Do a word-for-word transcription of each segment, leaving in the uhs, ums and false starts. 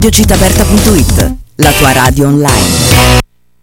Cittaaperta punto it, la tua radio online.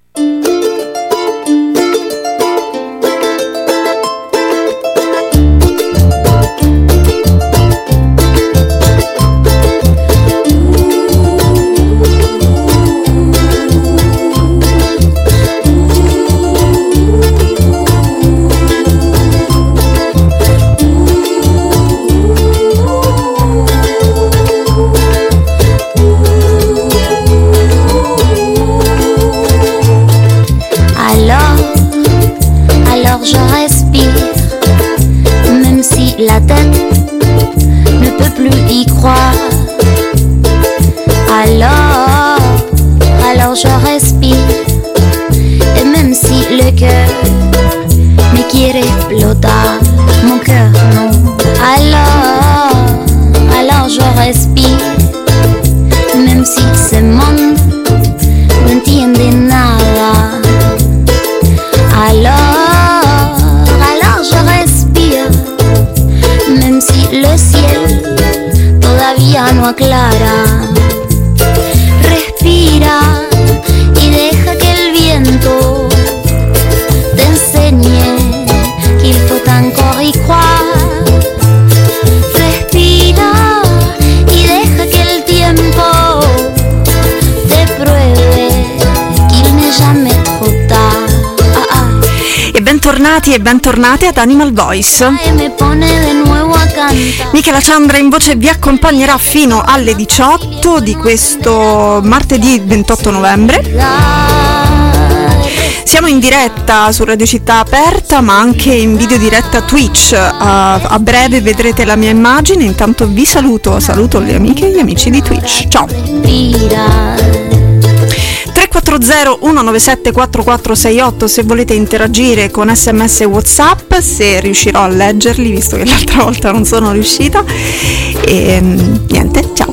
La tête ne peut plus y croire. Alors, alors je respire. Et même si le cœur me quiere explotar, mon cœur non. Alors, alors je respire. Même si ce monde no entiende nada. Alors, alors je respire. Même si le ciel todavía no aclara, respira y deja que el viento te enseñe qu'il faut encore y croire. Respira y deja que el tiempo te pruebe qu'il n'est jamais trop tard. E bentornati e bentornate ad Animal Voice. Michela Ciandra in voce vi accompagnerà fino alle diciotto di questo martedì ventotto novembre. Siamo in diretta su Radio Città Aperta, ma anche in video diretta Twitch. A, a breve vedrete la mia immagine. Intanto vi saluto, saluto le amiche e gli amici di Twitch. Ciao. tre quattro zero uno nove sette quattro quattro sei otto se volete interagire con sms e WhatsApp, se riuscirò a leggerli, visto che l'altra volta non sono riuscita. E niente, ciao.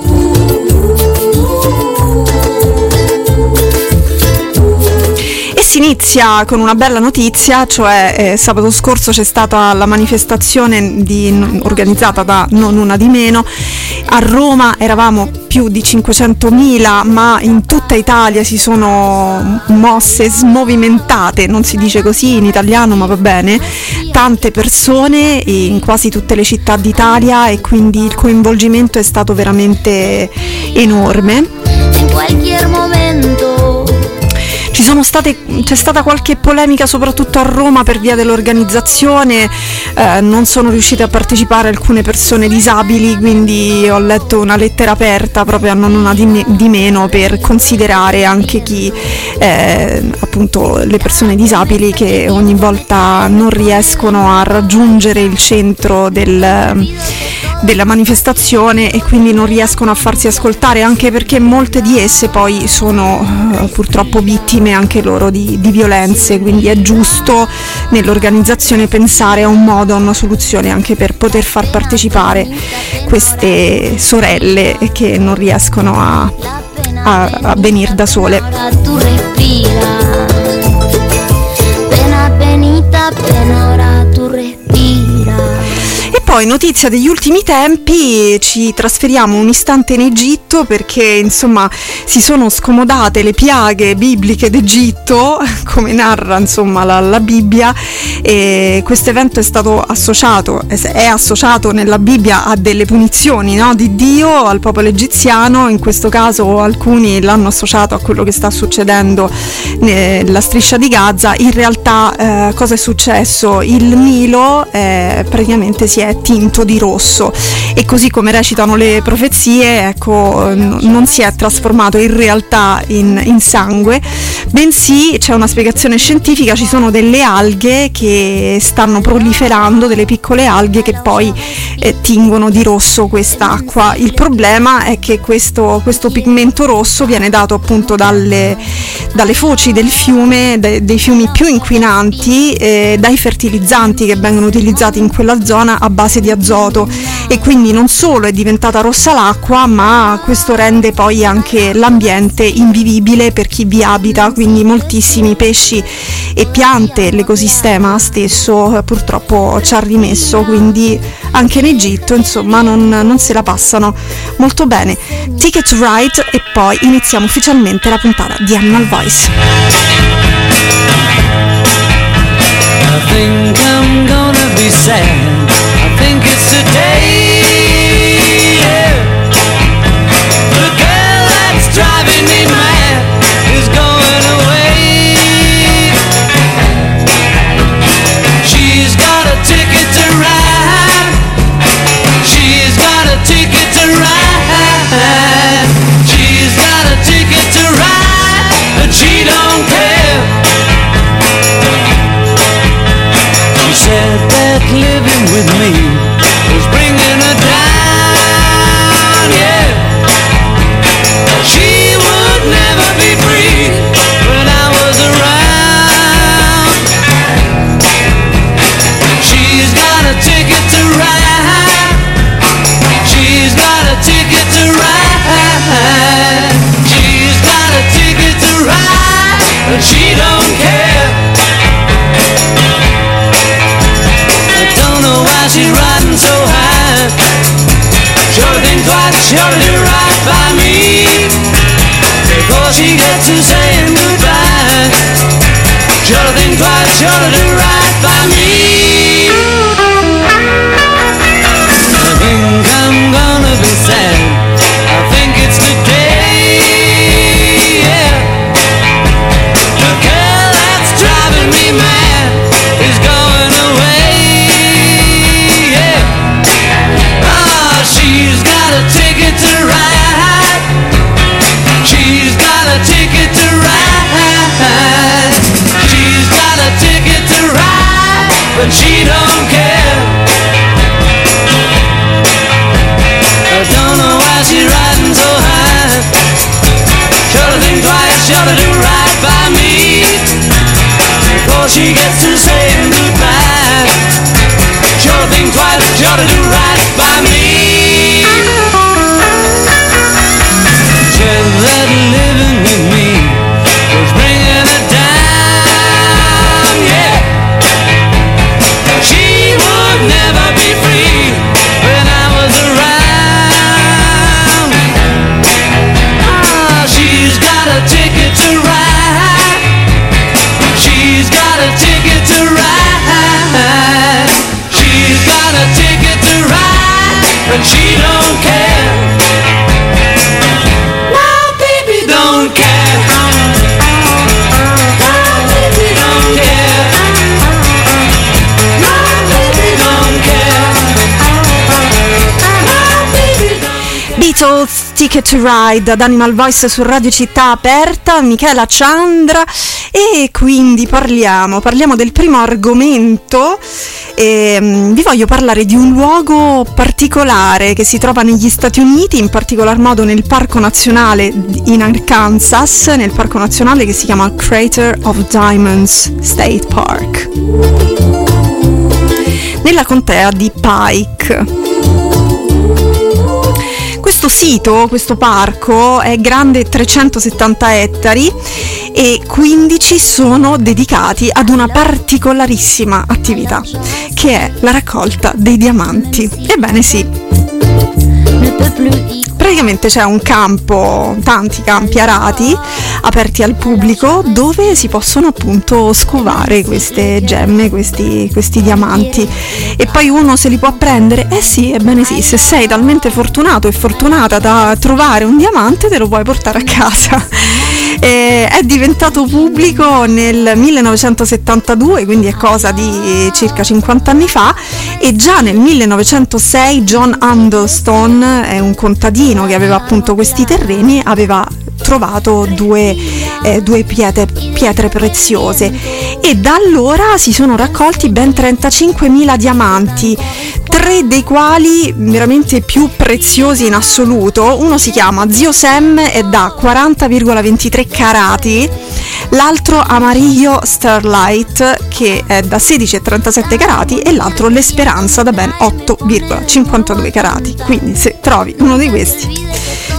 Si inizia con una bella notizia, cioè eh, sabato scorso c'è stata la manifestazione di, organizzata da Non Una Di Meno. A Roma eravamo più di cinquecentomila, ma in tutta Italia si sono mosse, smovimentate, non si dice così in italiano ma va bene, tante persone in quasi tutte le città d'Italia, e quindi il coinvolgimento è stato veramente enorme. In qualche momento Ci sono state, c'è stata qualche polemica soprattutto a Roma per via dell'organizzazione, eh, non sono riuscite a partecipare alcune persone disabili, quindi ho letto una lettera aperta proprio a Non Una Di, di Meno per considerare anche chi, eh, appunto le persone disabili che ogni volta non riescono a raggiungere il centro del, della manifestazione e quindi non riescono a farsi ascoltare, anche perché molte di esse poi sono eh, purtroppo vittime anche loro di, di violenze, quindi è giusto nell'organizzazione pensare a un modo, a una soluzione anche per poter far partecipare queste sorelle che non riescono a, a, a venire da sole. E poi notizia degli ultimi tempi, ci trasferiamo un istante in Egitto, perché insomma si sono scomodate le piaghe bibliche d'Egitto, come narra insomma la, la Bibbia, e questo evento è stato associato, è associato nella Bibbia a delle punizioni, no, di Dio al popolo egiziano. In questo caso alcuni l'hanno associato a quello che sta succedendo nella striscia di Gaza. In realtà eh, cosa è successo? Il Nilo eh, praticamente si è tinto di rosso, e così come recitano le profezie, ecco, n- non si è trasformato in realtà in, in sangue, bensì c'è una spiegazione scientifica. Ci sono delle alghe che stanno proliferando, delle piccole alghe che poi eh, tingono di rosso quest'acqua. Il problema è che questo, questo pigmento rosso viene dato appunto dalle, dalle foci del fiume, dai, dei fiumi più inquinanti, eh, dai fertilizzanti che vengono utilizzati in quella zona a base di azoto, e quindi non solo è diventata rossa l'acqua, ma questo rende poi anche l'ambiente invivibile per chi vi abita, quindi moltissimi pesci e piante, l'ecosistema stesso purtroppo ci ha rimesso, quindi anche in Egitto insomma non, non se la passano molto bene. Ticket to Ride e poi iniziamo ufficialmente la puntata di Animal Voice. I think I'm gonna be sad. I think it's today. Yeah. The girl that's driving me mad is going away. She's got a ticket to ride. She's got a ticket to ride. She's got a ticket to ride, but she don't care. She said that living with me was bringing her down, yeah. She would never be free when I was around. She's got a ticket to ride. She's got a ticket to ride. She's got a ticket to ride, but she don't care. She's riding so high. Sure think twice, sure to do right by me before she gets to saying goodbye. Sure think twice, sure to do right by me. I think I'm gonna be sad. I think it's today, yeah. The girl that's driving me mad is going away. She's got a ticket to ride. She's got a ticket to ride. She's got a ticket to ride, but she don't care. I don't know why she's riding so high. Sure to think twice, sure to do right by me before she gets to saying goodbye. Sure to think twice, sure to do right by me. That living with me was bringing her down, yeah. She would never be free when I was around. Ah, she's got a ticket to ride. She's got a ticket to ride. She's got a ticket to ride, but she don't care. Don't care. No, baby, don't care. No, baby, don't care. No, baby, don't care. Beatles, Ticket to Ride ad Animal Voice su Radio Città Aperta, Michela Ciandra, e quindi parliamo, parliamo del primo argomento. E, um, vi voglio parlare di un luogo particolare che si trova negli Stati Uniti, in particolar modo nel Parco Nazionale in Arkansas, nel Parco Nazionale che si chiama Crater of Diamonds State Park, nella contea di Pike. Questo sito, questo parco è grande trecentosettanta ettari e quindici sono dedicati ad una particolarissima attività, che è la raccolta dei diamanti. Ebbene sì. Praticamente c'è un campo, tanti campi arati aperti al pubblico dove si possono appunto scovare queste gemme, questi, questi diamanti, e poi uno se li può prendere. Eh sì, ebbene sì, se sei talmente fortunato e fortunata da trovare un diamante te lo puoi portare a casa. Eh, è diventato pubblico nel millenovecentosettantadue, quindi è cosa di circa cinquanta anni fa, e già nel millenovecentosei John Andelston, è un contadino che aveva appunto questi terreni, aveva trovato due, eh, due pietre, pietre preziose, e da allora si sono raccolti ben trentacinquemila diamanti, tre dei quali veramente più preziosi in assoluto. Uno si chiama Zio Sam, è da quaranta virgola ventitré carati, l'altro Amarillo Starlight che è da sedici virgola trentasette carati, e l'altro L'Esperanza da ben otto virgola cinquantadue carati. Quindi se trovi uno di questi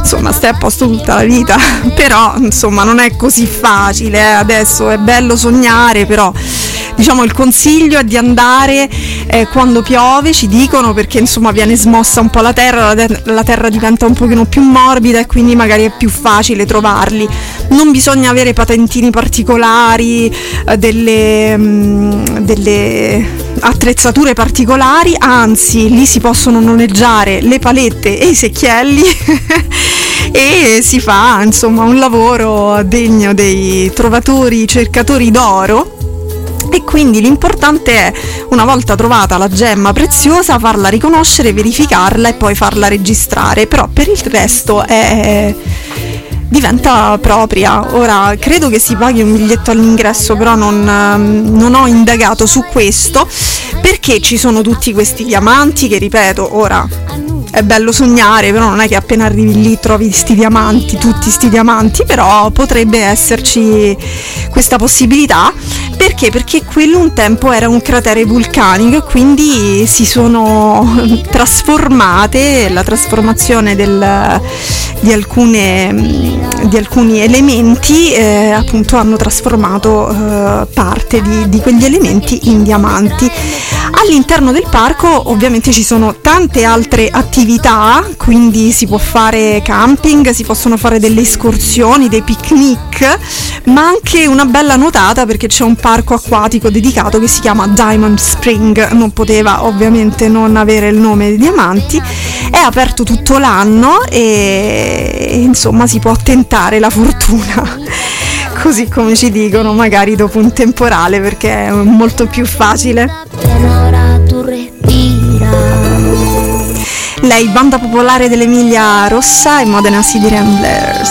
insomma stai a posto tutta la vita. Però insomma non è così facile, eh. Adesso è bello sognare, però diciamo il consiglio è di andare eh, quando piove, ci dicono, perché insomma viene smossa un po' la terra, la, ter- la terra diventa un pochino più morbida e quindi magari è più facile trovarli. Non bisogna avere patentini particolari, eh, delle, mh, delle attrezzature particolari, anzi lì si possono noleggiare le palette e i secchielli e si fa insomma un lavoro degno dei trovatori, cercatori d'oro. E quindi l'importante è, una volta trovata la gemma preziosa, farla riconoscere, verificarla e poi farla registrare. Però per il resto è... diventa propria. Ora credo che si paghi un biglietto all'ingresso, però non, non ho indagato su questo, perché ci sono tutti questi diamanti che, ripeto, ora è bello sognare, però non è che appena arrivi lì trovi sti diamanti, tutti sti diamanti, però potrebbe esserci questa possibilità. Perché? Perché quello un tempo era un cratere vulcanico e quindi si sono trasformate, la trasformazione del, di, alcune, di alcuni elementi eh, appunto hanno trasformato eh, parte di, di quegli elementi in diamanti. All'interno del parco ovviamente ci sono tante altre attività, quindi si può fare camping, si possono fare delle escursioni, dei picnic, ma anche una bella nuotata, perché c'è un parco acquatico dedicato che si chiama Diamond Spring, non poteva ovviamente non avere il nome dei diamanti, è aperto tutto l'anno e, e insomma si può tentare la fortuna, così come ci dicono, magari dopo un temporale, perché è molto più facile. Lei, banda popolare dell'Emilia Rossa e Modena City Ramblers.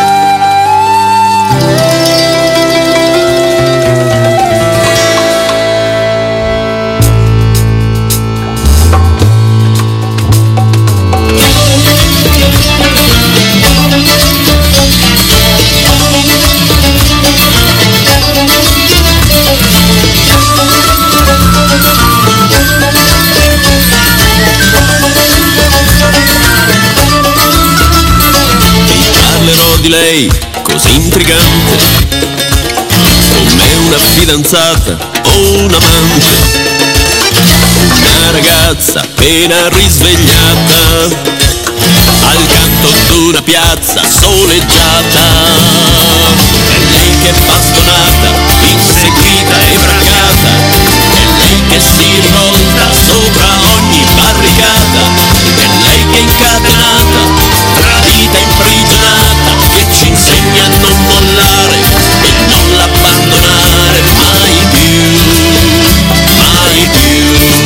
Di lei così intrigante, come una fidanzata o un amante, una ragazza appena risvegliata al canto d'una piazza soleggiata. È lei che è bastonata, inseguita e bracata, è lei che si rivolta sopra ogni barricata, è lei che è incatenata, tradita, imprigionata, che ci insegna a non mollare e non l'abbandonare mai più, mai più.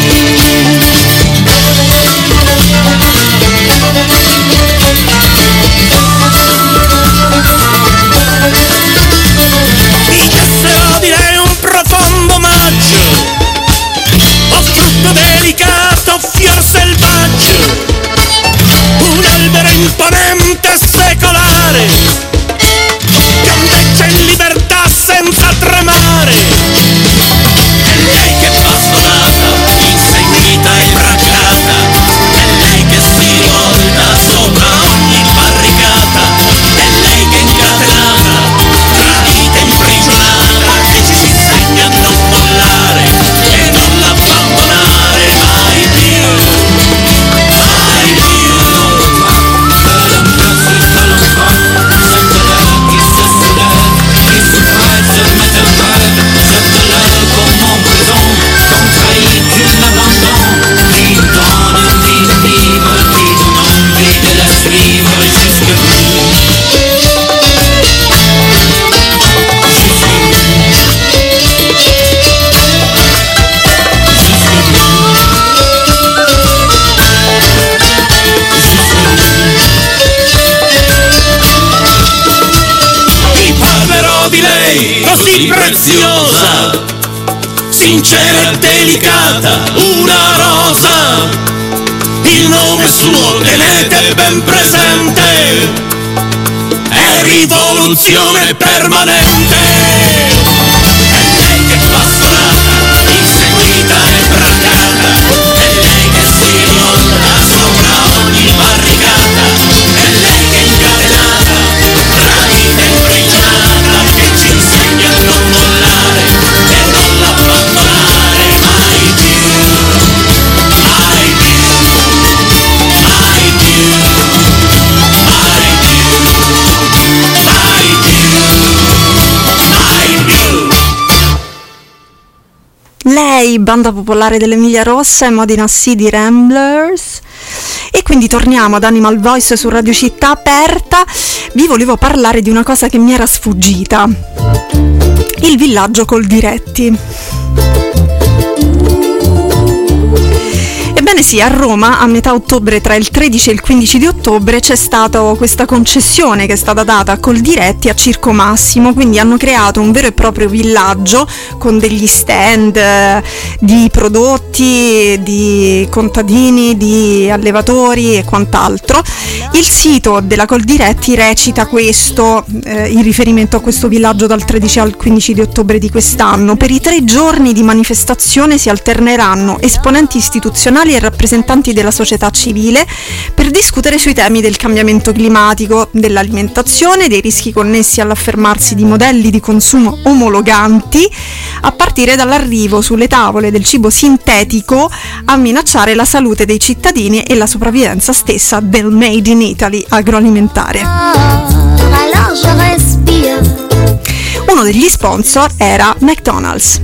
Mi tesserò di lei un profondo omaggio, o frutto delicato, fior selvaggio, un albero imponente e secolare, che ondeggia in libertà senza tremare. È lei che è bastonata, inseguita e bracata, è lei che si rivolta sopra ogni barricata, è lei che è incatenata, tradita e imprigionata, che ci insegna a non mollare e non l'abbandonare mai più, mai più. Così preziosa, sincera e delicata, una rosa, il nome suo tenete ben presente, è rivoluzione permanente. È lei che è bastonata, inseguita e bracata, è lei che si rivolta sopra ogni barricata, è lei che sei, banda popolare dell'Emilia Rossa e Modena City Ramblers. E quindi torniamo ad Animal Voice su Radio Città Aperta. Vi volevo parlare di una cosa che mi era sfuggita: il villaggio Coldiretti. Ebbene sì, a Roma a metà ottobre, tra il tredici e il quindici di ottobre, c'è stata questa concessione che è stata data a Coldiretti a Circo Massimo, quindi hanno creato un vero e proprio villaggio con degli stand eh, di prodotti, di contadini, di allevatori e quant'altro. Il sito della Coldiretti recita questo, eh, in riferimento a questo villaggio dal tredici al quindici di ottobre di quest'anno: per i tre giorni di manifestazione si alterneranno esponenti istituzionali e rappresentanti della società civile per discutere sui temi del cambiamento climatico, dell'alimentazione, dei rischi connessi all'affermarsi di modelli di consumo omologanti, a partire dall'arrivo sulle tavole del cibo sintetico a minacciare la salute dei cittadini e la sopravvivenza stessa del Made in Italy agroalimentare. Uno degli sponsor era McDonald's.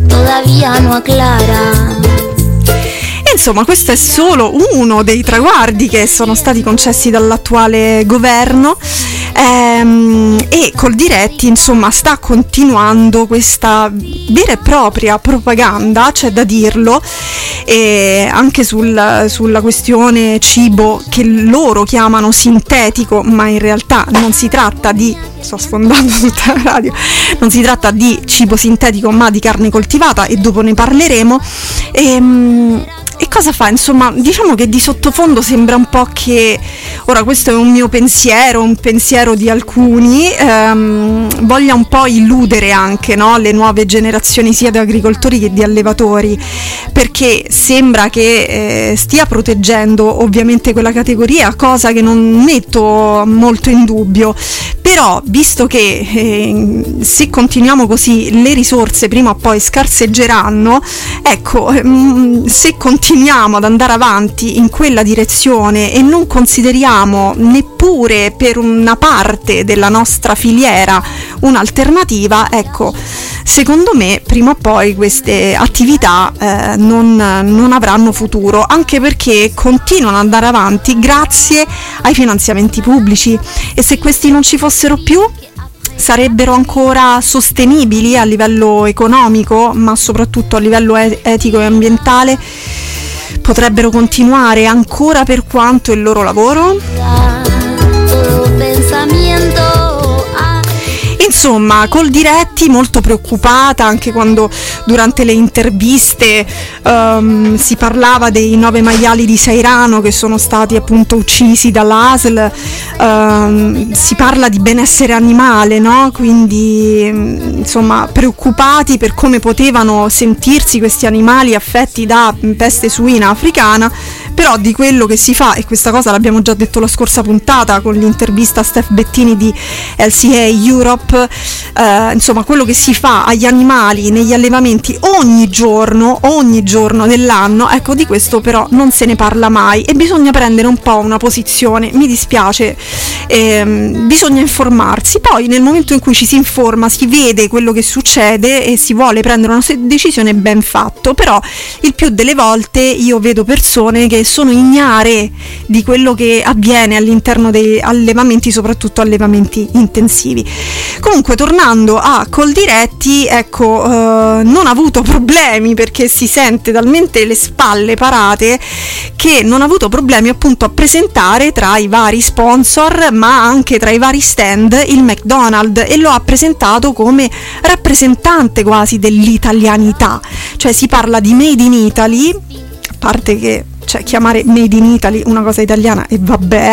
Insomma, questo è solo uno dei traguardi che sono stati concessi dall'attuale governo, ehm, e Coldiretti, insomma, sta continuando questa vera e propria propaganda, c'è da dirlo, e anche sul, sulla questione cibo che loro chiamano sintetico, ma in realtà non si tratta di, sto sfondando tutta la radio, non si tratta di cibo sintetico ma di carne coltivata, e dopo ne parleremo. E, E cosa fa? Insomma, diciamo che di sottofondo sembra un po' che, ora questo è un mio pensiero, un pensiero di alcuni, ehm, voglia un po' illudere anche, no, le nuove generazioni sia di agricoltori che di allevatori, perché sembra che eh, stia proteggendo ovviamente quella categoria, cosa che non metto molto in dubbio. Però, visto che eh, se continuiamo così le risorse prima o poi scarseggeranno, ecco, ehm, se continuiamo ad andare avanti in quella direzione e non consideriamo neppure per una parte della nostra filiera un'alternativa, ecco, secondo me prima o poi queste attività eh, non, non avranno futuro, anche perché continuano ad andare avanti grazie ai finanziamenti pubblici, e se questi non ci fossero più sarebbero ancora sostenibili a livello economico, ma soprattutto a livello etico e ambientale, potrebbero continuare ancora per quanto il loro lavoro? Insomma, Coldiretti molto preoccupata, anche quando durante le interviste um, si parlava dei nove maiali di Sairano che sono stati appunto uccisi dall'A S L, um, si parla di benessere animale, no? Quindi insomma preoccupati per come potevano sentirsi questi animali affetti da peste suina africana. Però di quello che si fa, e questa cosa l'abbiamo già detto la scorsa puntata con l'intervista a Steph Bettini di L C A Europe, eh, insomma quello che si fa agli animali negli allevamenti ogni giorno, ogni giorno dell'anno, ecco, di questo però non se ne parla mai, e bisogna prendere un po' una posizione, mi dispiace, ehm, bisogna informarsi. Poi nel momento in cui ci si informa, si vede quello che succede e si vuole prendere una decisione, ben fatto. Però il più delle volte io vedo persone che sono ignare di quello che avviene all'interno dei allevamenti, soprattutto allevamenti intensivi. Comunque, tornando a Coldiretti, ecco, eh, non ha avuto problemi, perché si sente talmente le spalle parate che non ha avuto problemi appunto a presentare tra i vari sponsor, ma anche tra i vari stand, il McDonald's, e lo ha presentato come rappresentante quasi dell'italianità, cioè si parla di Made in Italy, a parte che, cioè, chiamare Made in Italy una cosa italiana, e vabbè,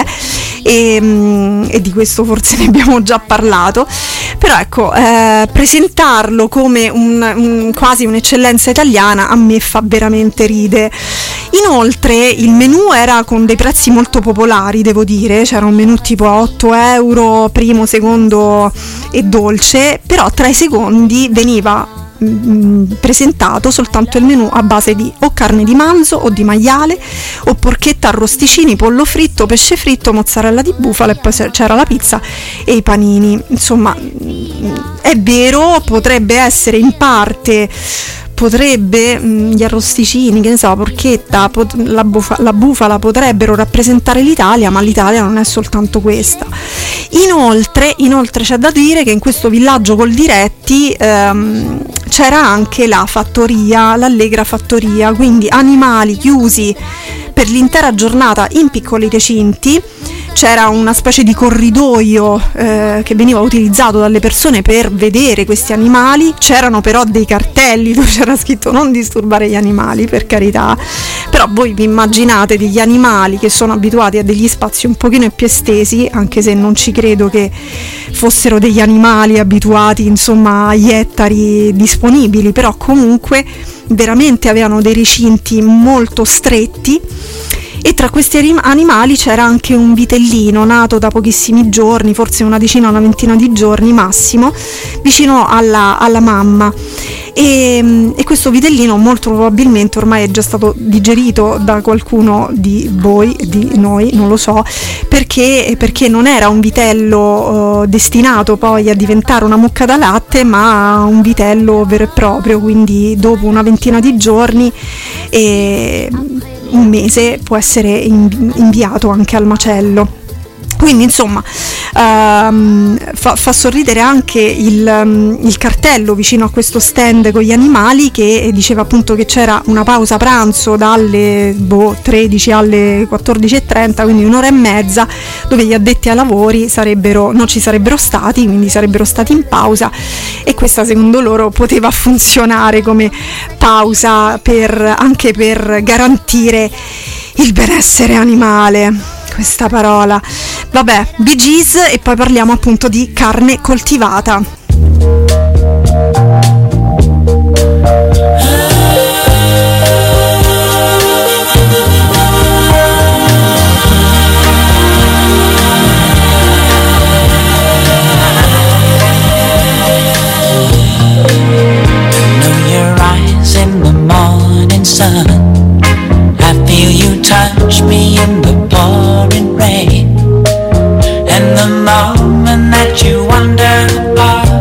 e, e di questo forse ne abbiamo già parlato, però ecco, eh, presentarlo come un, un, quasi un'eccellenza italiana a me fa veramente ride. Inoltre il menù era con dei prezzi molto popolari, devo dire, c'era un menù tipo a otto euro, primo, secondo e dolce, però tra i secondi veniva presentato soltanto il menù a base di o carne di manzo o di maiale o porchetta, arrosticini, pollo fritto, pesce fritto, mozzarella di bufala, e poi c'era la pizza e i panini. Insomma, è vero, potrebbe essere in parte potrebbe, mh, gli arrosticini, che ne so, la porchetta, pot- la, bufa- la bufala potrebbero rappresentare l'Italia, ma l'Italia non è soltanto questa. Inoltre, inoltre c'è da dire che in questo villaggio Coldiretti ehm, c'era anche la fattoria, l'Allegra Fattoria, quindi animali chiusi per l'intera giornata in piccoli recinti. C'era una specie di corridoio eh, che veniva utilizzato dalle persone per vedere questi animali. C'erano però dei cartelli dove c'era scritto non disturbare gli animali, per carità, però voi vi immaginate degli animali che sono abituati a degli spazi un pochino più estesi, anche se non ci credo che fossero degli animali abituati insomma agli ettari disponibili, però comunque veramente avevano dei recinti molto stretti. E tra questi animali c'era anche un vitellino nato da pochissimi giorni, forse una decina, una ventina di giorni massimo, vicino alla, alla mamma. E, e questo vitellino molto probabilmente ormai è già stato digerito da qualcuno di voi, di noi, non lo so, perché, perché non era un vitello uh, destinato poi a diventare una mucca da latte, ma un vitello vero e proprio, quindi dopo una ventina di giorni e un mese può essere inviato anche al macello. Quindi insomma um, fa, fa sorridere anche il, um, il cartello vicino a questo stand con gli animali, che diceva appunto che c'era una pausa pranzo dalle boh, tredici alle quattordici e trenta, quindi un'ora e mezza, dove gli addetti ai lavori sarebbero, non ci sarebbero stati, quindi sarebbero stati in pausa, e questa secondo loro poteva funzionare come pausa per, anche per garantire il benessere animale. Questa parola, vabbè, Bee Gees, e poi parliamo appunto di carne coltivata. Know your eyes in the morning sun. I feel you touch me in the pouring rain, and the moment that you wander apart,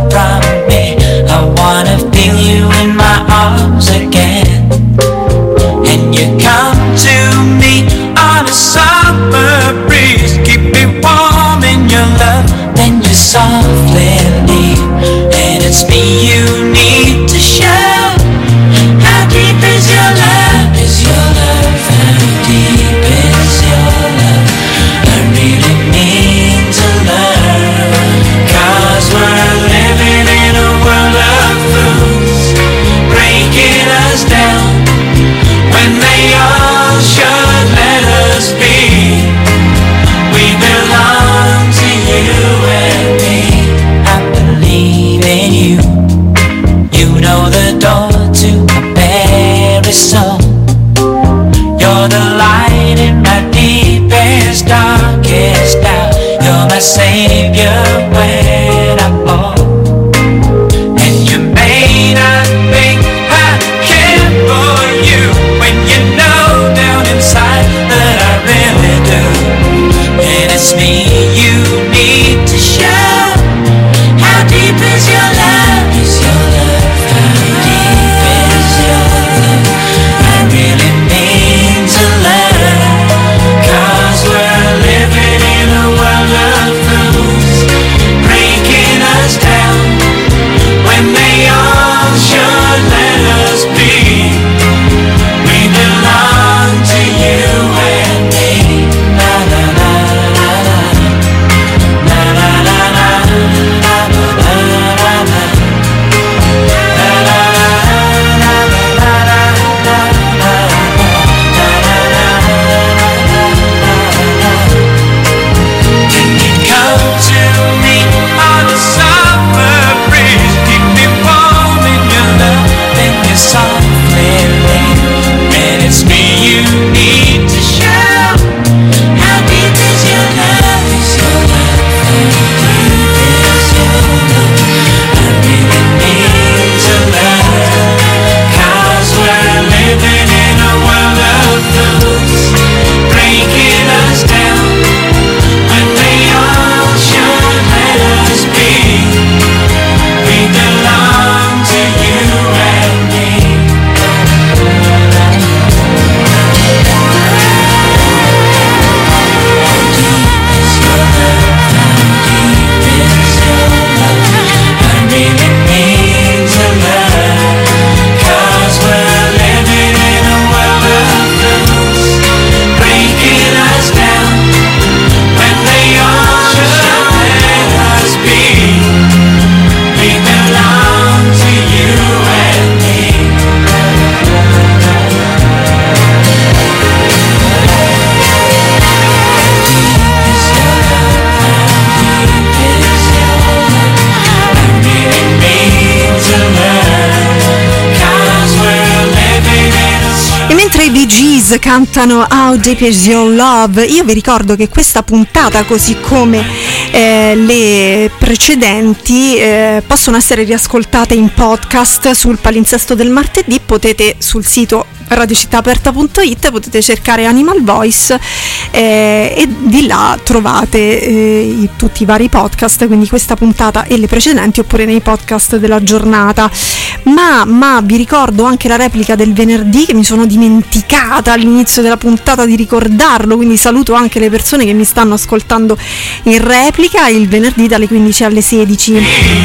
Boys cantano How Deep Is Your Love. Io vi ricordo che questa puntata, così come eh, le precedenti, eh, possono essere riascoltate in podcast sul palinsesto del martedì. Potete sul sito radiocittaaperta punto it potete cercare Animal Voice eh, e di là trovate eh, i, tutti i vari podcast, quindi questa puntata e le precedenti, oppure nei podcast della giornata. Ma, ma vi ricordo anche la replica del venerdì, che mi sono dimenticata all'inizio della puntata di ricordarlo, quindi saluto anche le persone che mi stanno ascoltando in replica il venerdì dalle quindici alle sedici.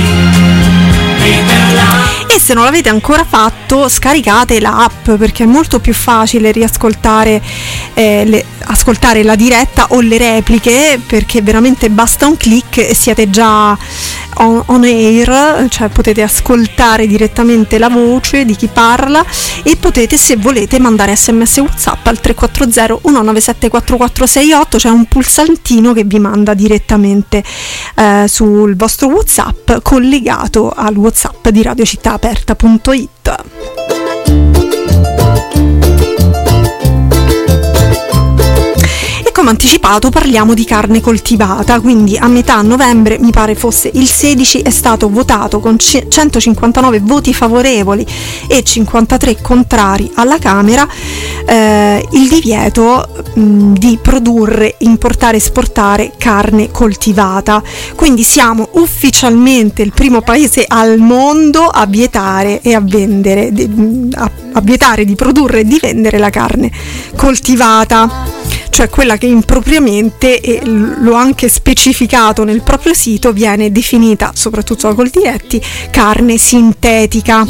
E se non l'avete ancora fatto, scaricate l'app, perché è molto più facile riascoltare eh, le, ascoltare la diretta o le repliche, perché veramente basta un click e siete già on, on air, cioè potete ascoltare direttamente la voce di chi parla, e potete, se volete, mandare sms WhatsApp al tre quattro zero uno nove sette quattro quattro sei otto. C'è un pulsantino che vi manda direttamente eh, sul vostro WhatsApp, collegato al WhatsApp di radiocittaaperta punto it. Come anticipato parliamo di carne coltivata, quindi a metà novembre, mi pare fosse il sedici, è stato votato con centocinquantanove voti favorevoli e cinquantatré contrari alla Camera eh, il divieto mh, di produrre, importare e esportare carne coltivata. Quindi siamo ufficialmente il primo paese al mondo a vietare e a vendere, a, a vietare di produrre e di vendere la carne coltivata, cioè quella che impropriamente, e l'ho anche specificato nel proprio sito, viene definita, soprattutto da Coldiretti, carne sintetica.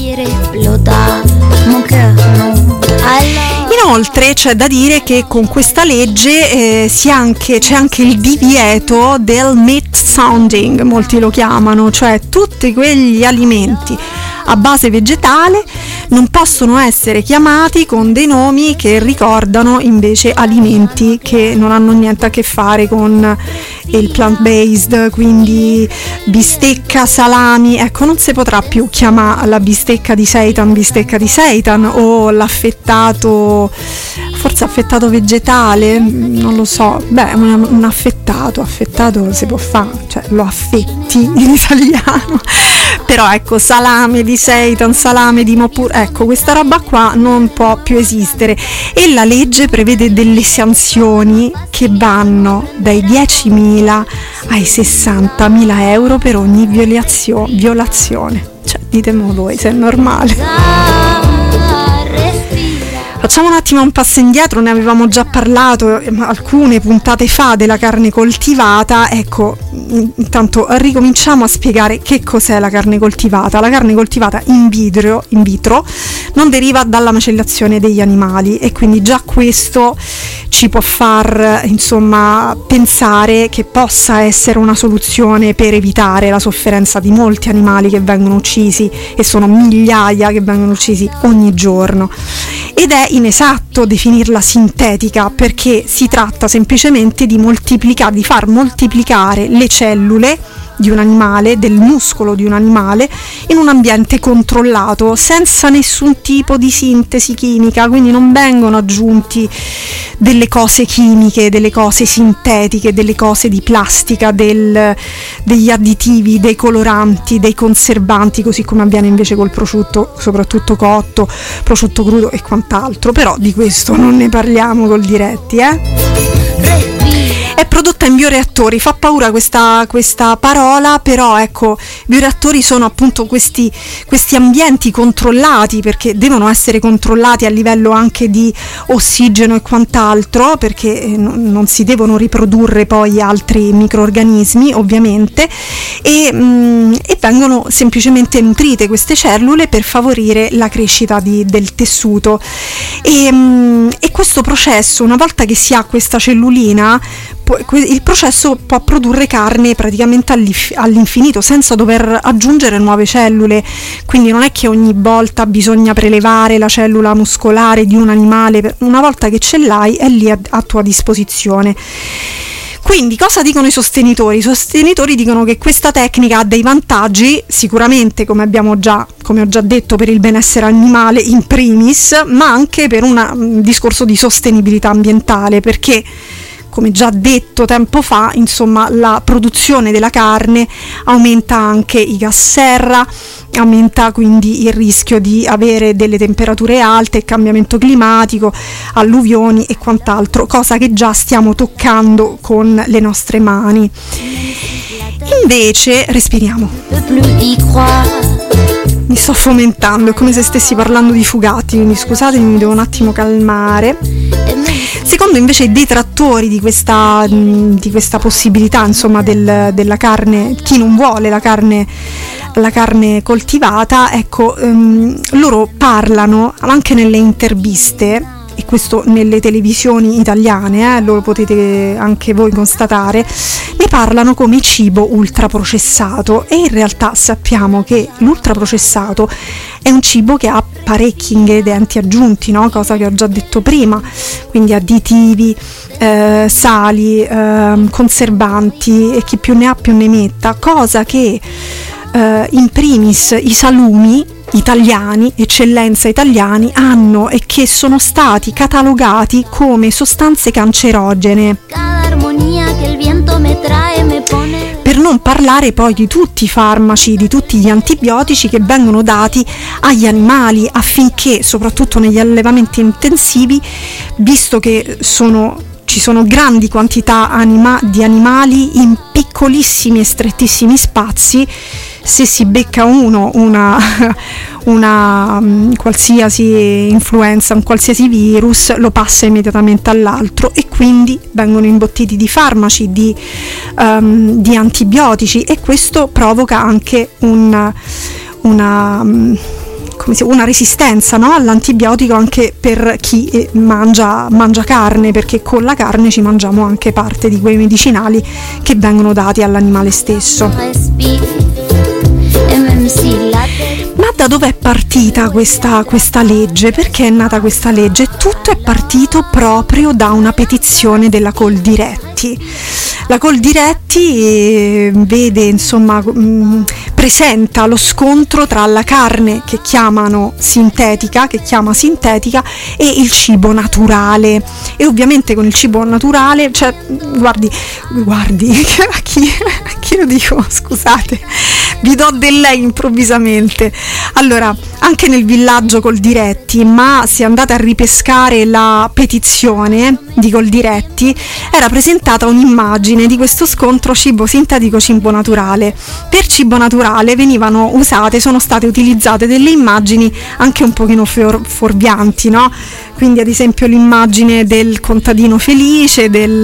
Inoltre c'è da dire che con questa legge eh, si anche, c'è anche il divieto del meat sounding, molti lo chiamano, cioè tutti quegli alimenti a base vegetale non possono essere chiamati con dei nomi che ricordano invece alimenti che non hanno niente a che fare con il plant-based, quindi bistecca, salami. Ecco, non si potrà più chiamare la bistecca di seitan bistecca di seitan, o l'affettato, forse affettato vegetale, non lo so, beh, un, un affettato, affettato si può fare, cioè lo affetti in italiano. Però ecco, salame di seitan, salame di mopur, ecco, questa roba qua non può più esistere, e la legge prevede delle sanzioni che vanno dai diecimila ai sessantamila euro per ogni violazio- violazione. Cioè, ditemi voi se è normale. Facciamo un attimo un passo indietro, ne avevamo già parlato alcune puntate fa della carne coltivata. Ecco, intanto ricominciamo a spiegare che cos'è la carne coltivata. La carne coltivata in vitro, in vitro non deriva dalla macellazione degli animali, e quindi già questo ci può far, insomma, pensare che possa essere una soluzione per evitare la sofferenza di molti animali che vengono uccisi, e sono migliaia che vengono uccisi ogni giorno. Ed è inesatto definirla sintetica, perché si tratta semplicemente di moltiplicare, di far moltiplicare le cellule di un animale, del muscolo di un animale, in un ambiente controllato, senza nessun tipo di sintesi chimica, quindi non vengono aggiunti delle cose chimiche, delle cose sintetiche, delle cose di plastica, del, degli additivi, dei coloranti, dei conservanti, così come avviene invece col prosciutto, soprattutto cotto, prosciutto crudo e quant'altro. Però di questo non ne parliamo col Diretti, eh? È prodotta in bioreattori, fa paura questa, questa parola, però ecco, bioreattori sono appunto questi, questi ambienti controllati, perché devono essere controllati a livello anche di ossigeno e quant'altro, perché non si devono riprodurre poi altri microrganismi, ovviamente, e, mh, e vengono semplicemente nutrite queste cellule per favorire la crescita di, del tessuto. E, mh, e questo processo, una volta che si ha questa cellulina, il processo può produrre carne praticamente all'infinito, senza dover aggiungere nuove cellule. Quindi non è che ogni volta bisogna prelevare la cellula muscolare di un animale, una volta che ce l'hai è lì a, a tua disposizione. Quindi cosa dicono i sostenitori? I sostenitori dicono che questa tecnica ha dei vantaggi, sicuramente, come abbiamo già, come ho già detto, per il benessere animale in primis, ma anche per una, un discorso di sostenibilità ambientale, perché, come già detto tempo fa, insomma, la produzione della carne aumenta anche i gas serra, aumenta quindi il rischio di avere delle temperature alte, cambiamento climatico, alluvioni e quant'altro, cosa che già stiamo toccando con le nostre mani. Invece, respiriamo. Mi sto fomentando, è come se stessi parlando di fugati, quindi scusatemi, mi devo un attimo calmare. Secondo invece i detrattori di questa, di questa possibilità, insomma, del, della carne, chi non vuole la carne, la carne coltivata, ecco, ehm, loro parlano anche nelle interviste, e questo nelle televisioni italiane, eh, lo potete anche voi constatare, ne parlano come cibo ultraprocessato, e in realtà sappiamo che l'ultraprocessato è un cibo che ha parecchi ingredienti aggiunti, no? Cosa che ho già detto prima, quindi additivi, eh, sali, eh, conservanti, e chi più ne ha più ne metta, cosa che eh, in primis i salumi italiani, eccellenza italiani, hanno e che sono stati catalogati come sostanze cancerogene. Per non parlare poi di tutti i farmaci, di tutti gli antibiotici che vengono dati agli animali affinché, soprattutto negli allevamenti intensivi, visto che sono ci sono grandi quantità anima- di animali in piccolissimi e strettissimi spazi, se si becca uno una, una um, qualsiasi influenza, un qualsiasi virus, lo passa immediatamente all'altro, e quindi vengono imbottiti di farmaci, di, um, di antibiotici, e questo provoca anche un, una... Um, come si, una resistenza, no? All'antibiotico anche per chi mangia, mangia carne, perché con la carne ci mangiamo anche parte di quei medicinali che vengono dati all'animale stesso. Ma da dove è partita questa, questa legge? Perché è nata questa legge? Tutto è partito proprio da una petizione della Coldiretti. La Coldiretti eh, vede, insomma, mh, presenta lo scontro tra la carne che chiamano sintetica, che chiama sintetica, e il cibo naturale. E ovviamente con il cibo naturale, cioè, guardi, guardi, a chi, a chi lo dico, scusate, vi do del lei improvvisamente. Allora, anche nel villaggio Coldiretti, ma se andate a ripescare la petizione di Coldiretti, era presentata un'immagine di questo scontro cibo sintetico cibo naturale. Per cibo naturale venivano usate, sono state utilizzate delle immagini anche un pochino fior- fuorvianti, no? Quindi ad esempio l'immagine del contadino felice, del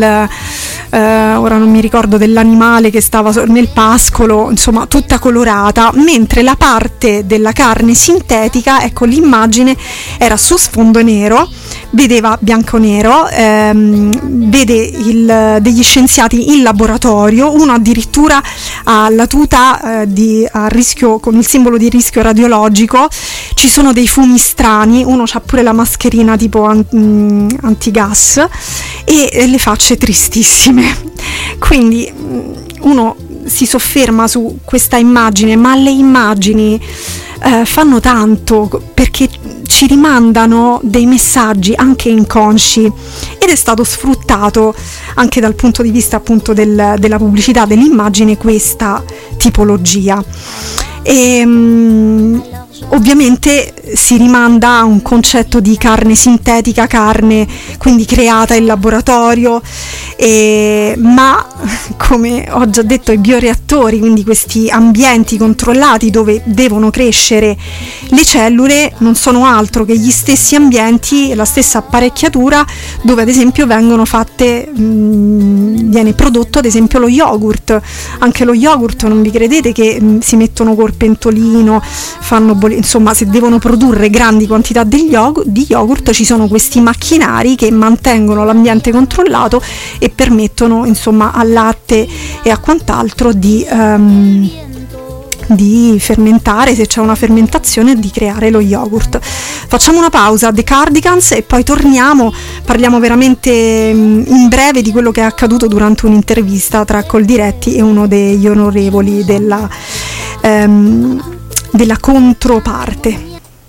eh, ora non mi ricordo, dell'animale che stava nel pascolo, insomma tutta colorata, mentre la parte della carne sintetica, ecco, l'immagine era su sfondo nero, vedeva bianco-nero, ehm, vede il, degli scienziati in laboratorio, uno addirittura ha la tuta eh, di, a rischio, con il simbolo di rischio radiologico, ci sono dei fumi strani, uno c'ha pure la mascherina tipo an, mh, antigas, e, e le facce tristissime. Quindi uno si sofferma su questa immagine, ma le immagini eh, fanno tanto, perché ci rimandano dei messaggi anche inconsci, ed è stato sfruttato anche dal punto di vista appunto del, della pubblicità dell'immagine questa tipologia. E, um, ovviamente si rimanda a un concetto di carne sintetica, carne quindi creata in laboratorio, e, ma come ho già detto, i bioreattori, quindi questi ambienti controllati dove devono crescere le cellule, non sono altro che gli stessi ambienti, la stessa apparecchiatura dove ad esempio vengono fatte, mh, viene prodotto ad esempio lo yogurt. Anche lo yogurt, non vi credete che mh, si mettono col pentolino, fanno boll- insomma, se devono produrre grandi quantità di yogurt, di yogurt ci sono questi macchinari che mantengono l'ambiente controllato e permettono, insomma, al latte e a quant'altro di um, di fermentare, se c'è una fermentazione, di creare lo yogurt. Facciamo una pausa, The Cardigans, e poi torniamo, parliamo veramente in breve di quello che è accaduto durante un'intervista tra Coldiretti e uno degli onorevoli della, ehm, della controparte.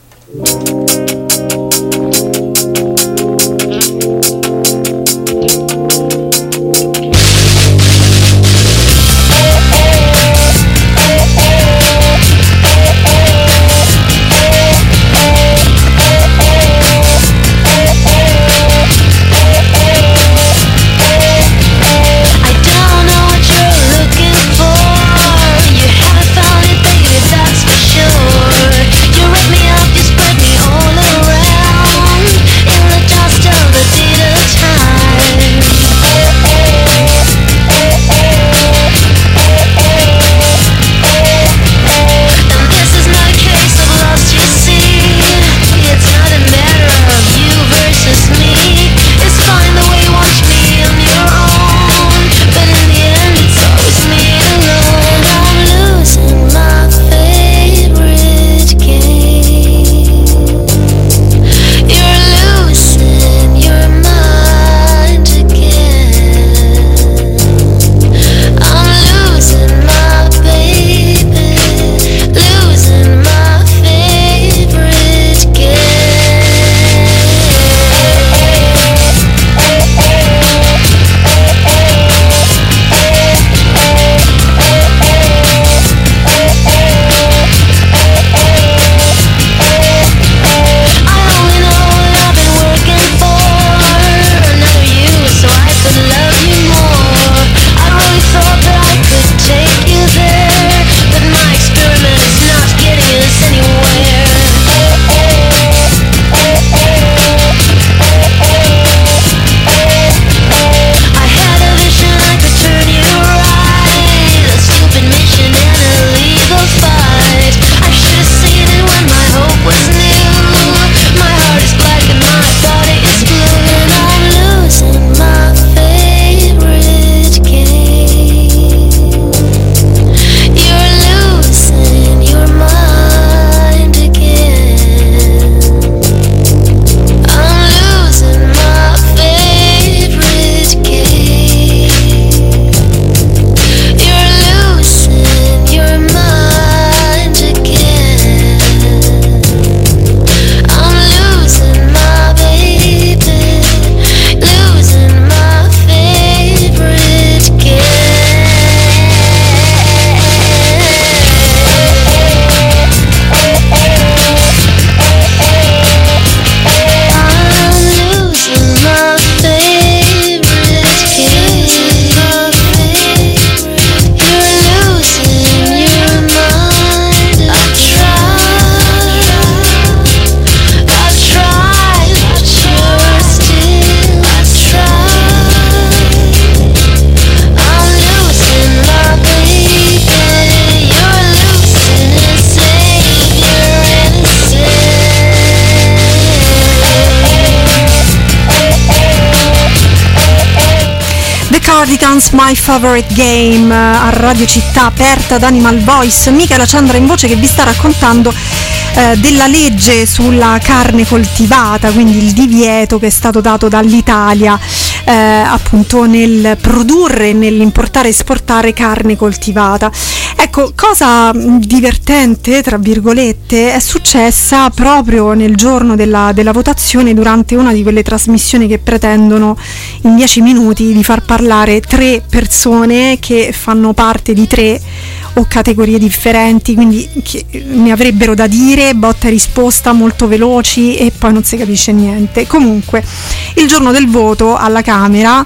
Cardigans, My Favorite Game, a Radio Città Aperta ad Animal Voice. Michela Ciandra in voce, che vi sta raccontando eh, della legge sulla carne coltivata, quindi il divieto che è stato dato dall'Italia eh, appunto nel produrre, nell'importare e esportare carne coltivata. Ecco, cosa divertente, tra virgolette, è successa proprio nel giorno della, della votazione, durante una di quelle trasmissioni che pretendono in dieci minuti di far parlare tre persone che fanno parte di tre o categorie differenti, quindi che ne avrebbero da dire, botta e risposta molto veloci, e poi non si capisce niente. Comunque, il giorno del voto alla Camera,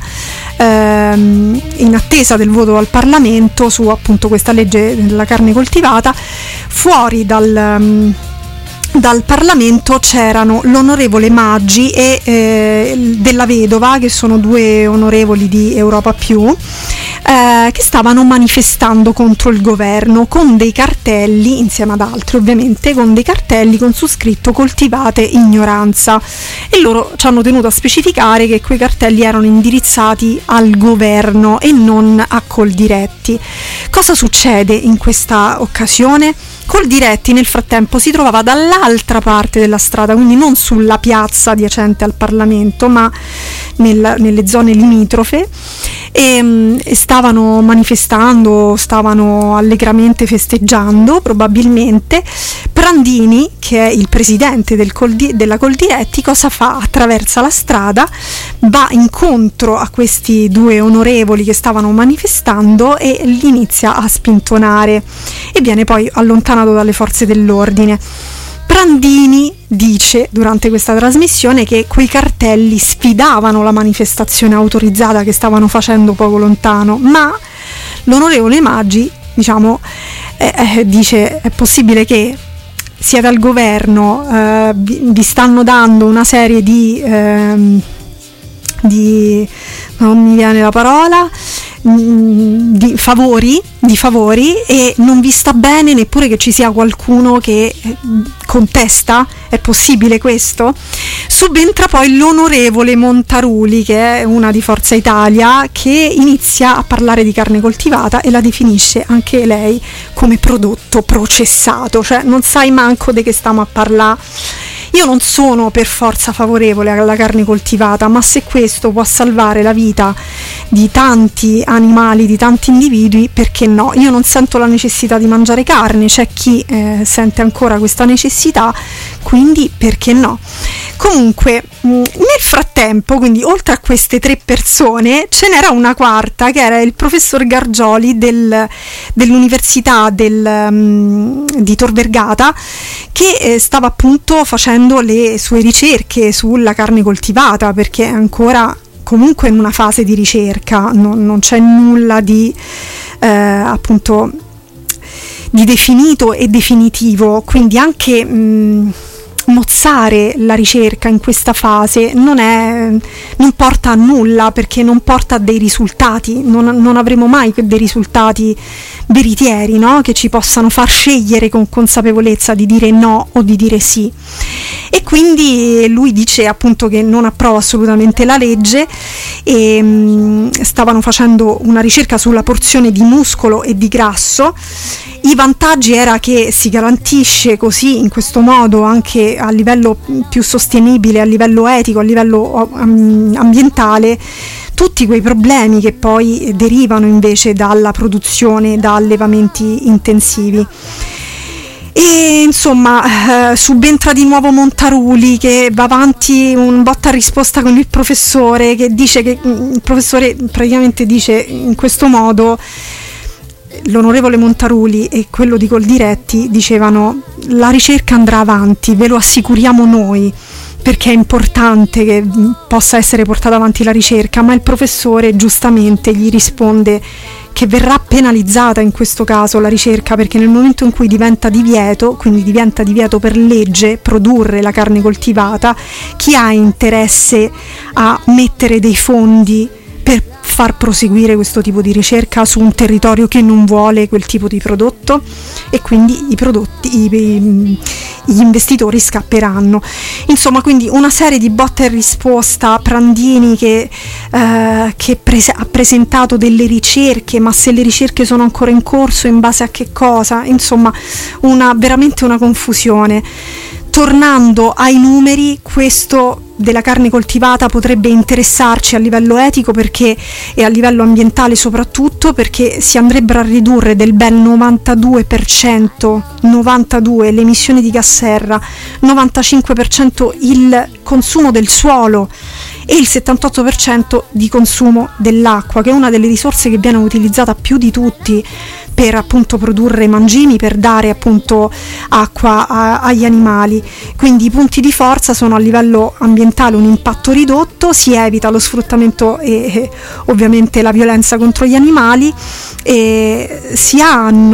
ehm, in attesa del voto al Parlamento su appunto questa legge della carne coltivata, fuori dal... Um, dal Parlamento c'erano l'onorevole Maggi e eh, Della Vedova, che sono due onorevoli di Europa Più, eh, che stavano manifestando contro il governo con dei cartelli, insieme ad altri ovviamente, con dei cartelli con su scritto "coltivate ignoranza", e loro ci hanno tenuto a specificare che quei cartelli erano indirizzati al governo e non a Coldiretti. Cosa succede in questa occasione? Coldiretti nel frattempo si trovava dall'altra parte della strada, quindi non sulla piazza adiacente al Parlamento, ma nel, nelle zone limitrofe, e, e stavano manifestando, stavano allegramente festeggiando probabilmente. Prandini, che è il presidente del Coldi, della Coldiretti, cosa fa? Attraversa la strada, va incontro a questi due onorevoli che stavano manifestando e li inizia a spintonare e viene poi allontanato dalle forze dell'ordine. Prandini dice durante questa trasmissione che quei cartelli sfidavano la manifestazione autorizzata che stavano facendo poco lontano, ma l'onorevole Maggi, diciamo, eh, eh, dice: è possibile che siete al governo, eh, vi, vi stanno dando una serie di, eh, di non mi viene la parola, di favori, di favori e non vi sta bene neppure che ci sia qualcuno che contesta? È possibile questo? Subentra poi l'onorevole Montaruli, che è una di Forza Italia, che inizia a parlare di carne coltivata e la definisce anche lei come prodotto processato, cioè non sai manco di che stiamo a parlare. Io non sono per forza favorevole alla carne coltivata, ma se questo può salvare la vita di tanti animali, di tanti individui, perché no? Io non sento la necessità di mangiare carne, c'è chi eh, sente ancora questa necessità, quindi perché no? Comunque, mh, nel frattempo, quindi oltre a queste tre persone, ce n'era una quarta, che era il professor Gargioli del, dell'Università del, um, di Tor Vergata, che eh, stava appunto facendo le sue ricerche sulla carne coltivata, perché è ancora comunque in una fase di ricerca, non, non c'è nulla di eh, appunto di definito e definitivo, quindi anche mh, mozzare la ricerca in questa fase non è, non porta a nulla, perché non porta a dei risultati, non, non avremo mai dei risultati veritieri, no? Che ci possano far scegliere con consapevolezza di dire no o di dire sì. E quindi lui dice appunto che non approva assolutamente la legge e mh, stavano facendo una ricerca sulla porzione di muscolo e di grasso. I vantaggi era che si garantisce così, in questo modo, anche a livello più sostenibile, a livello etico, a livello um, ambientale, tutti quei problemi che poi derivano invece dalla produzione da allevamenti intensivi. E insomma eh, subentra di nuovo Montaruli, che va avanti un botta a risposta con il professore, che dice che il professore praticamente dice in questo modo: l'onorevole Montaruli e quello di Coldiretti dicevano: la ricerca andrà avanti, ve lo assicuriamo noi, perché è importante che possa essere portata avanti la ricerca, ma il professore giustamente gli risponde che verrà penalizzata in questo caso la ricerca, perché nel momento in cui diventa divieto, quindi diventa divieto per legge produrre la carne coltivata, chi ha interesse a mettere dei fondi per far proseguire questo tipo di ricerca su un territorio che non vuole quel tipo di prodotto? E quindi i prodotti, i, i, gli investitori scapperanno. Insomma, quindi una serie di botta e risposta. Prandini che, eh, che prese, ha presentato delle ricerche, ma se le ricerche sono ancora in corso, in base a che cosa? Insomma, una, veramente una confusione. Tornando ai numeri, questo della carne coltivata potrebbe interessarci a livello etico perché, e a livello ambientale soprattutto, perché si andrebbero a ridurre del ben novantadue per cento, novantadue le emissioni di gas serra, novantacinque per cento il consumo del suolo e il settantotto per cento di consumo dell'acqua, che è una delle risorse che viene utilizzata più di tutti per appunto produrre mangimi, per dare appunto acqua a, agli animali. Quindi i punti di forza sono a livello ambientale un impatto ridotto, si evita lo sfruttamento e, e ovviamente la violenza contro gli animali, e si hanno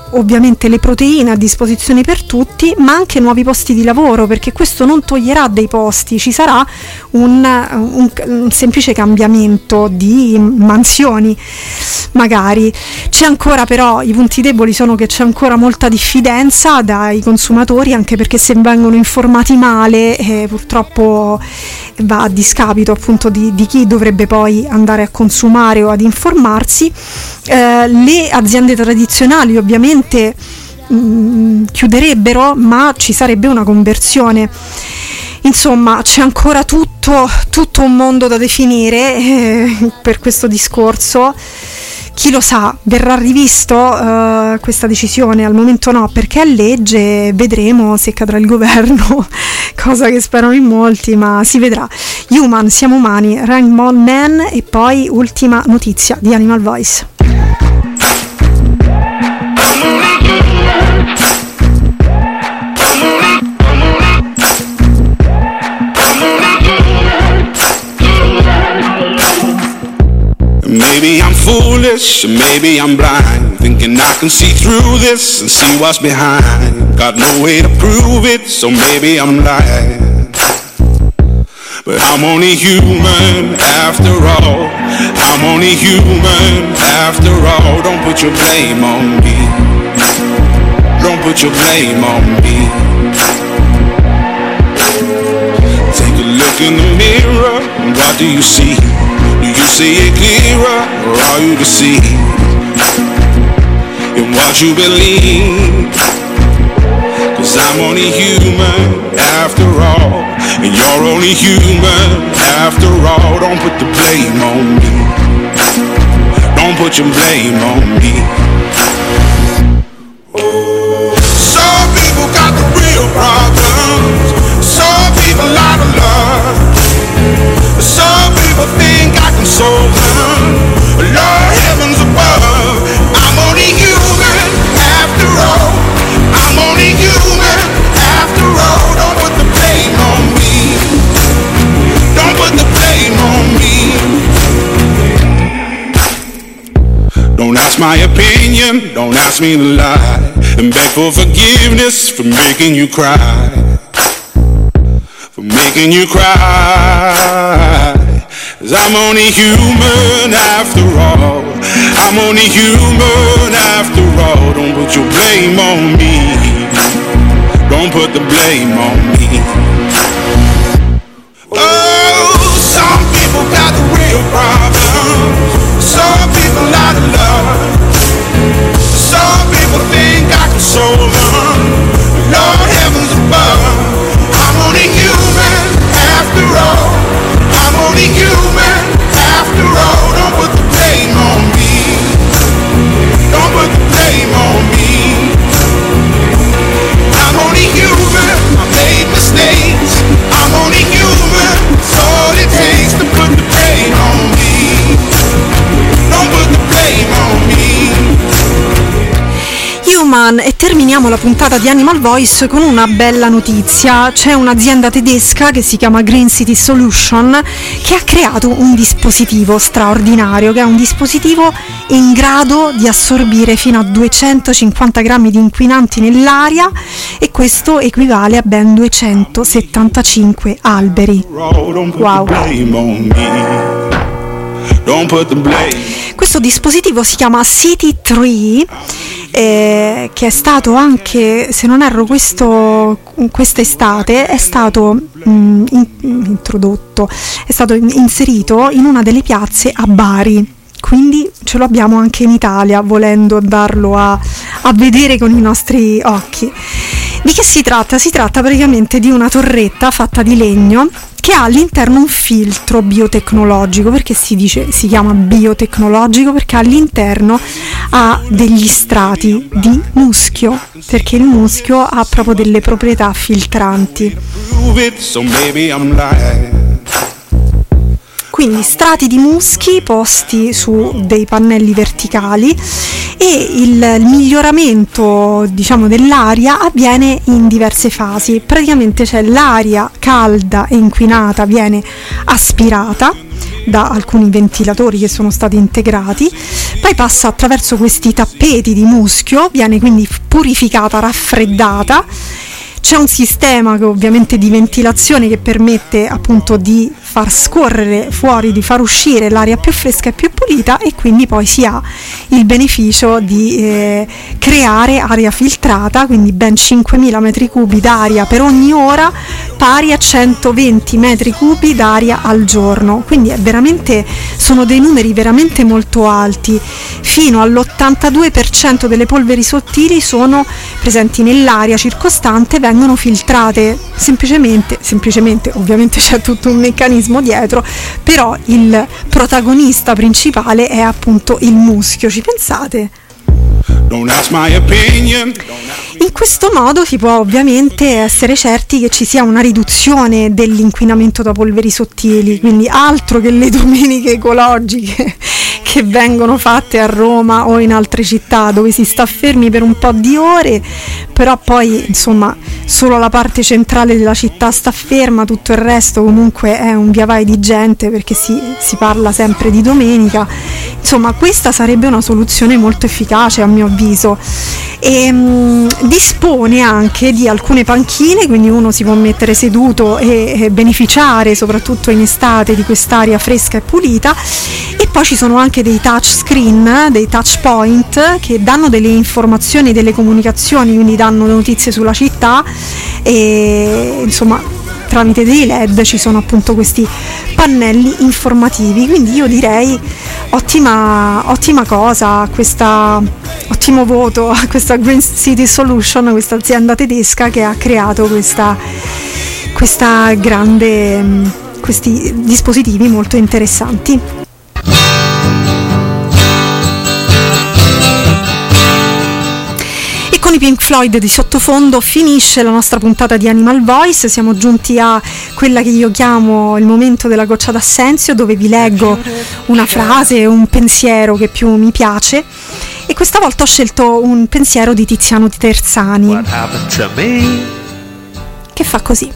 ovviamente le proteine a disposizione per tutti, ma anche nuovi posti di lavoro, perché questo non toglierà dei posti, ci sarà un, un, un semplice cambiamento di mansioni magari. C'è ancora però, i punti deboli sono che c'è ancora molta diffidenza dai consumatori, anche perché se vengono informati male eh, purtroppo va a discapito appunto di, di chi dovrebbe poi andare a consumare o ad informarsi. Eh, le aziende tradizionali ovviamente mh, chiuderebbero, ma ci sarebbe una conversione. Insomma, c'è ancora tutto, tutto un mondo da definire eh, per questo discorso. Chi lo sa, verrà rivisto uh, questa decisione? Al momento no, perché è legge, vedremo se cadrà il governo, cosa che sperano in molti, ma si vedrà. Human, siamo umani, Rainbow Man, e poi ultima notizia di Animal Voice. Maybe I'm foolish, maybe I'm blind, thinking I can see through this and see what's behind. Got no way to prove it, so maybe I'm lying. But I'm only human after all. I'm only human after all. Don't put your blame on me. Don't put your blame on me. Take a look in the mirror, and what do you see? Do you see it clearer, or are you deceived in what you believe? Cause I'm only human after all, and you're only human after all. Don't put the blame on me. Don't put your blame on me. Some people got the real problems. Some people out of love. Some people think I can solve them. Lord, heavens above, I'm only human after all. I'm only human after all. Don't put the blame on me. Don't put the blame on me. Don't ask my opinion, don't ask me to lie, and beg for forgiveness for making you cry. For making you cry. Cause I'm only human after all. I'm only human after all. Don't put your blame on me. Don't put the blame on me. Oh, some people got the real problems. Some people out of love. Some people think I can solve them. Lord, heavens above, I'm only human after all. I'm only human after all. Don't put the blame on me. Don't put the blame on me. I'm only human. I made mistakes. I'm only human. It's all it takes to put the blame on me. Don't put the blame on me. Human, e terminiamo la puntata di Animal Voice con una bella notizia. C'è un'azienda tedesca che si chiama Green City Solution che ha creato un dispositivo straordinario, che è un dispositivo in grado di assorbire fino a duecentocinquanta grammi di inquinanti nell'aria, e questo equivale a ben duecentosettantacinque alberi. Wow. Questo dispositivo si chiama City Tree, eh, che è stato anche, se non erro, questo quest'estate è stato mh, in, introdotto, è stato inserito in una delle piazze a Bari. Quindi ce lo abbiamo anche in Italia, volendo andarlo a, a vedere con i nostri occhi. Di che si tratta? Si tratta praticamente di una torretta fatta di legno che ha all'interno un filtro biotecnologico. Perché si dice, si chiama biotecnologico? Perché all'interno ha degli strati di muschio, perché il muschio ha proprio delle proprietà filtranti. Quindi strati di muschi posti su dei pannelli verticali, e il, il miglioramento, diciamo, dell'aria avviene in diverse fasi. Praticamente c'è l'aria calda e inquinata, viene aspirata, da alcuni ventilatori che sono stati integrati, poi passa attraverso questi tappeti di muschio, viene quindi purificata, raffreddata. C'è un sistema che ovviamente di ventilazione che permette appunto di far scorrere fuori, di far uscire l'aria più fresca e più pulita, e quindi poi si ha il beneficio di eh, creare aria filtrata, quindi ben cinquemila metri cubi d'aria per ogni ora, pari a centoventi metri cubi d'aria al giorno. Quindi è veramente, sono dei numeri veramente molto alti. Fino all'ottantadue per cento delle polveri sottili sono presenti nell'aria circostante, vengono filtrate semplicemente, semplicemente ovviamente c'è tutto un meccanismo dietro, però il protagonista principale è appunto il muschio, ci pensate? In questo modo si può ovviamente essere certi che ci sia una riduzione dell'inquinamento da polveri sottili, quindi altro che le domeniche ecologiche che vengono fatte a Roma o in altre città dove si sta fermi per un po' di ore, però poi insomma solo la parte centrale della città sta ferma, tutto il resto comunque è un via vai di gente perché si, si parla sempre di domenica. Insomma, questa sarebbe una soluzione molto efficace a mio avviso, e mh, dispone anche di alcune panchine, quindi uno si può mettere seduto e, e beneficiare soprattutto in estate di quest'aria fresca e pulita. E poi ci sono anche dei touch screen, dei touch point che danno delle informazioni, delle comunicazioni, quindi danno notizie sulla città, e insomma tramite dei led ci sono appunto questi pannelli informativi. Quindi io direi ottima, ottima cosa, questa, ottimo voto a questa Green City Solution, questa azienda tedesca che ha creato questa, questa grande, questi dispositivi molto interessanti. Con i Pink Floyd di sottofondo finisce la nostra puntata di Animal Voice. Siamo giunti a quella che io chiamo il momento della goccia d'assenzio, dove vi leggo una frase, un pensiero che più mi piace, e questa volta ho scelto un pensiero di Tiziano Terzani che fa così: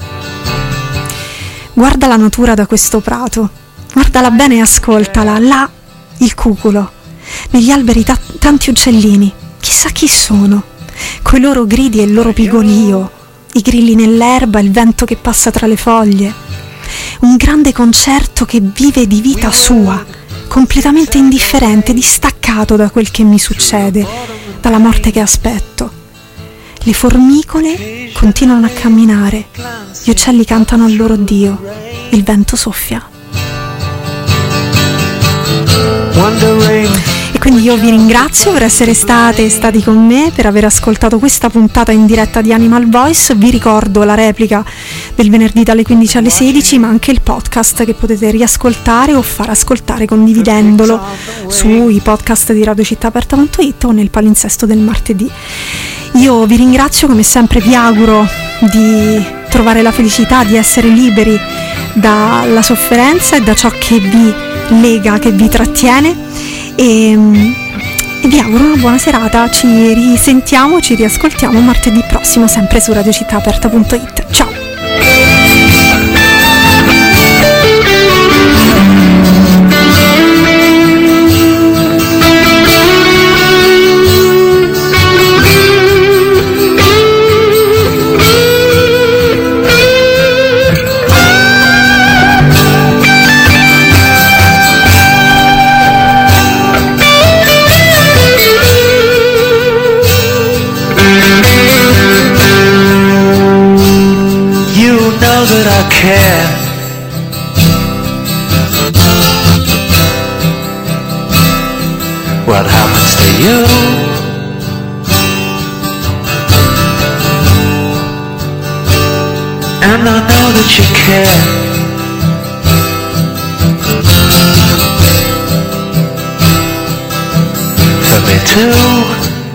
guarda la natura da questo prato, guardala bene e ascoltala, là il cuculo, negli alberi ta- tanti uccellini, chissà chi sono, coi loro gridi e il loro pigolio, i grilli nell'erba, il vento che passa tra le foglie, un grande concerto che vive di vita sua, completamente indifferente, distaccato da quel che mi succede, dalla morte che aspetto. Le formicole continuano a camminare, gli uccelli cantano al loro Dio, il vento soffia. E quindi io vi ringrazio per essere state stati con me, per aver ascoltato questa puntata in diretta di Animal Voice. Vi ricordo la replica del venerdì dalle quindici alle sedici, ma anche il podcast che potete riascoltare o far ascoltare condividendolo sui podcast di radio città aperta punto it o nel palinsesto del martedì. Io vi ringrazio, come sempre vi auguro di trovare la felicità, di essere liberi dalla sofferenza e da ciò che vi lega, che vi trattiene, e, e vi auguro una buona serata. Ci risentiamo, ci riascoltiamo martedì prossimo, sempre su radio città aperta punto it. Ciao! That I care. What happens to you? And I know that you care. For me too.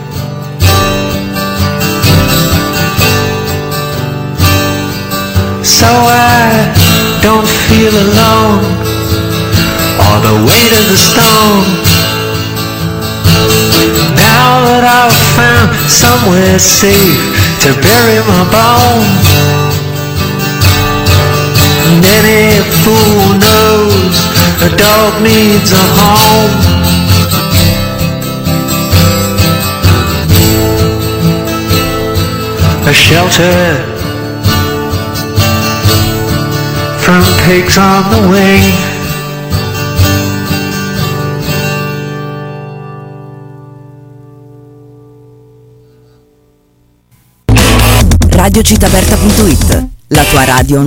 So I don't feel alone, or the weight of the stone. Now that I've found somewhere safe to bury my bones, And any fool knows a dog needs a home. A shelter from pigs on the wing. radiocittaaperta punto it, la tua radio